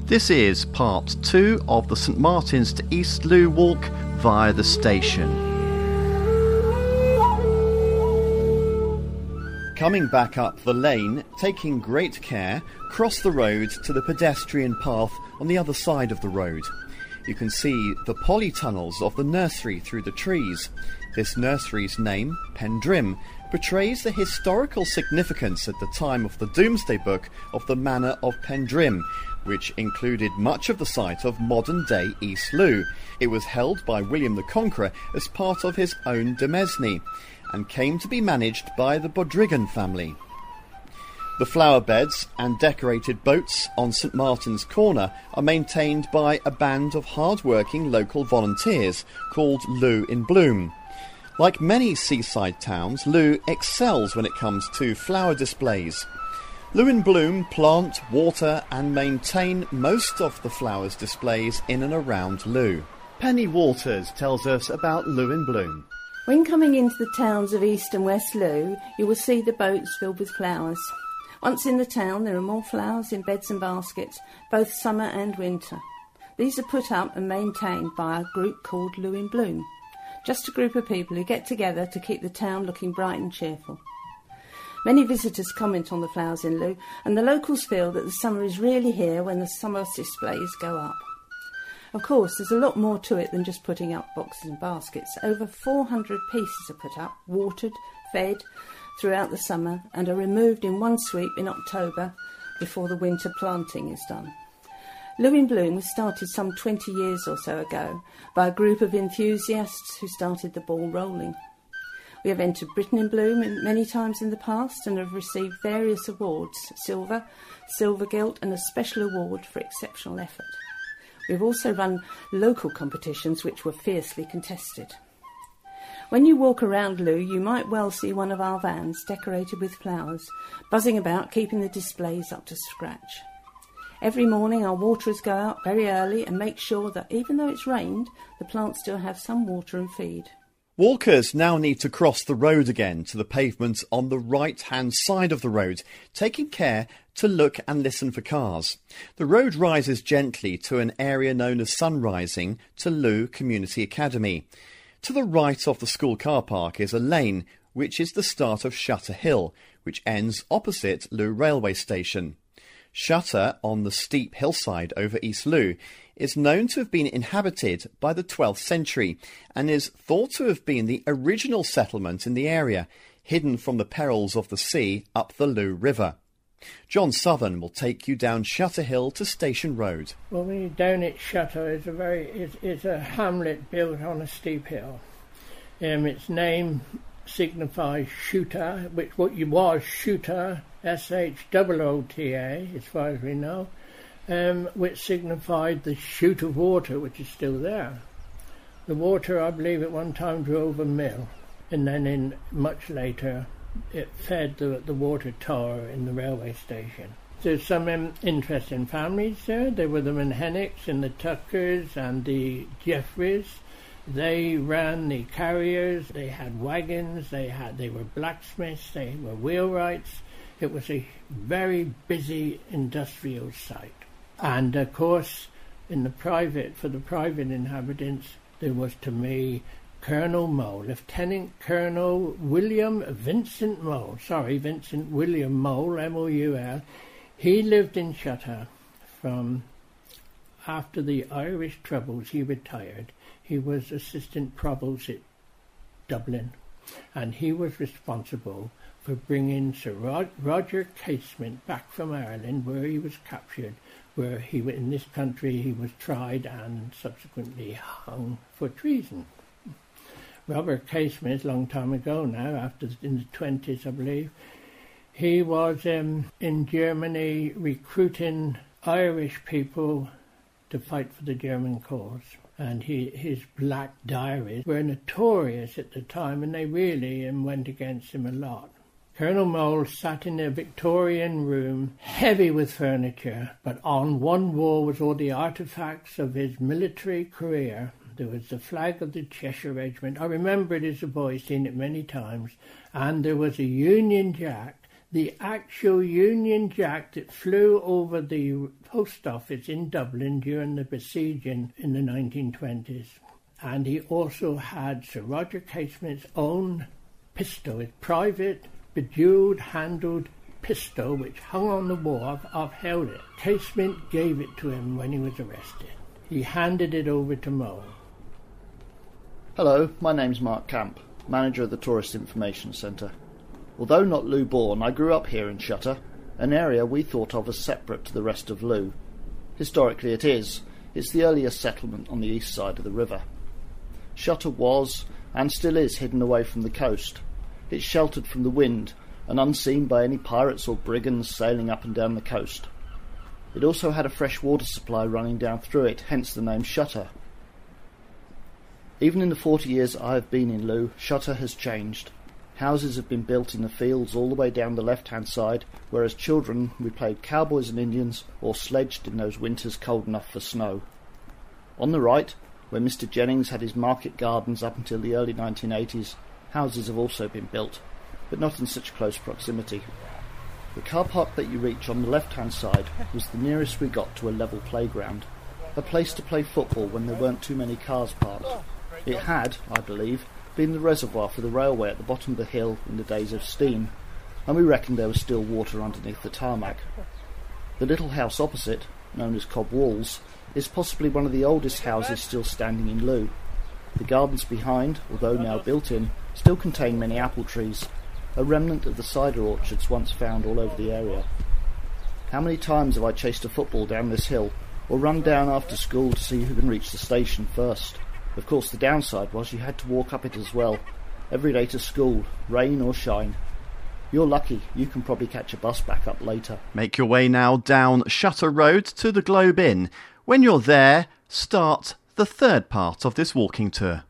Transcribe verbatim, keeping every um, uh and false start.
This is part two of the St Martin's to East Looe walk via the station. Coming back up the lane, taking great care, cross the road to the pedestrian path on the other side of the road. You can see the polytunnels of the nursery through the trees. This nursery's name, Pendrim, portrays the historical significance at the time of the Domesday Book of the Manor of Pendrim, which included much of the site of modern-day East Looe. It was held by William the Conqueror as part of his own demesne, and came to be managed by the Bodrigan family. The flower beds and decorated boats on St Martin's Corner are maintained by a band of hard-working local volunteers called Looe in Bloom. Like many seaside towns, Looe excels when it comes to flower displays. Looe in Bloom plant, water and maintain most of the flowers displays in and around Looe. Penny Waters tells us about Looe in Bloom. When coming into the towns of East and West Looe, you will see the boats filled with flowers. Once in the town, there are more flowers in beds and baskets, both summer and winter. These are put up and maintained by a group called Looe in Bloom. Just a group of people who get together to keep the town looking bright and cheerful. Many visitors comment on the flowers in Looe, and the locals feel that the summer is really here when the summer displays go up. Of course, there's a lot more to it than just putting up boxes and baskets. Over four hundred pieces are put up, watered, fed throughout the summer, and are removed in one sweep in October before the winter planting is done. Looe in Bloom was started some twenty years or so ago by a group of enthusiasts who started the ball rolling. We have entered Britain in Bloom many times in the past and have received various awards, silver, silver gilt and a special award for exceptional effort. We've also run local competitions which were fiercely contested. When you walk around Looe, you might well see one of our vans decorated with flowers, buzzing about keeping the displays up to scratch. Every morning our waterers go out very early and make sure that even though it's rained, the plants still have some water and feed. Walkers now need to cross the road again to the pavement on the right-hand side of the road, taking care to look and listen for cars. The road rises gently to an area known as Sunrising to Looe Community Academy. To the right of the school car park is a lane, which is the start of Shutter Hill, which ends opposite Looe railway station. Shutter, on the steep hillside over East Looe, is known to have been inhabited by the twelfth century and is thought to have been the original settlement in the area, hidden from the perils of the sea up the Looe River. John Southern will take you down Shutter Hill to Station Road. Well, when you're down at Shutter, it's a very it's, it's a hamlet built on a steep hill. Um, its name signifies shooter, which what you was shooter, S H O O T A, as far as we know, um, which signified the chute of water, which is still there. The water, I believe, at one time drove a mill, and then in much later it fed the, the water tower in the railway station. There's some um, interesting families there. There were the Manhennocks and the Tuckers and the Jeffreys. They ran the carriers, they had wagons, they had they were blacksmiths, they were wheelwrights. It was a very busy industrial site. And of course, in the private, for the private inhabitants, there was to me Colonel Mole, Lieutenant Colonel William Vincent Mole, sorry, Vincent William Mole, M O U L. He lived in Shutter from after the Irish Troubles. He retired. He was Assistant Provost at Dublin, and he was responsible for bringing Sir Rod- Roger Casement back from Ireland, where he was captured, where he in this country he was tried and subsequently hung for treason. Robert Casement, a long time ago now, after in the twenties, I believe, he was um, in Germany recruiting Irish people to fight for the German cause. And he, his black diaries were notorious at the time, and they really um, went against him a lot. Colonel Mole sat in a Victorian room, heavy with furniture, but on one wall was all the artefacts of his military career. There was the flag of the Cheshire Regiment. I remember it as a boy, seen it many times. And there was a Union Jack the actual Union Jack that flew over the post office in Dublin during the besieging in the nineteen twenties. And he also had Sir Roger Casement's own pistol, his private, bejewelled, handled pistol, which hung on the wall. I've, I've held it. Casement gave it to him when he was arrested. He handed it over to Moe. Hello, my name's Mark Camp, manager of the Tourist Information Centre. Although not Looe born, I grew up here in Shutter, an area we thought of as separate to the rest of Looe. Historically it is. It's the earliest settlement on the east side of the river. Shutter was, and still is, hidden away from the coast. It's sheltered from the wind, and unseen by any pirates or brigands sailing up and down the coast. It also had a fresh water supply running down through it, hence the name Shutter. Even in the forty years I have been in Looe, Shutter has changed. Houses have been built in the fields all the way down the left-hand side, where as children we played cowboys and Indians or sledged in those winters cold enough for snow. On the right, where Mister Jennings had his market gardens up until the early nineteen eighties, houses have also been built, but not in such close proximity. The car park that you reach on the left-hand side was the nearest we got to a level playground, a place to play football when there weren't too many cars parked. It had, I believe, been the reservoir for the railway at the bottom of the hill in the days of steam, and we reckoned there was still water underneath the tarmac. The little house opposite, known as Cobb Walls, is possibly one of the oldest houses still standing in Looe. The gardens behind, although now built in, still contain many apple trees, a remnant of the cider orchards once found all over the area. How many times have I chased a football down this hill, or run down after school to see who can reach the station first? Of course the downside was you had to walk up it as well, every day to school, rain or shine. You're lucky, you can probably catch a bus back up later. Make your way now down Shutter Road to the Globe Inn. When you're there, start the third part of this walking tour.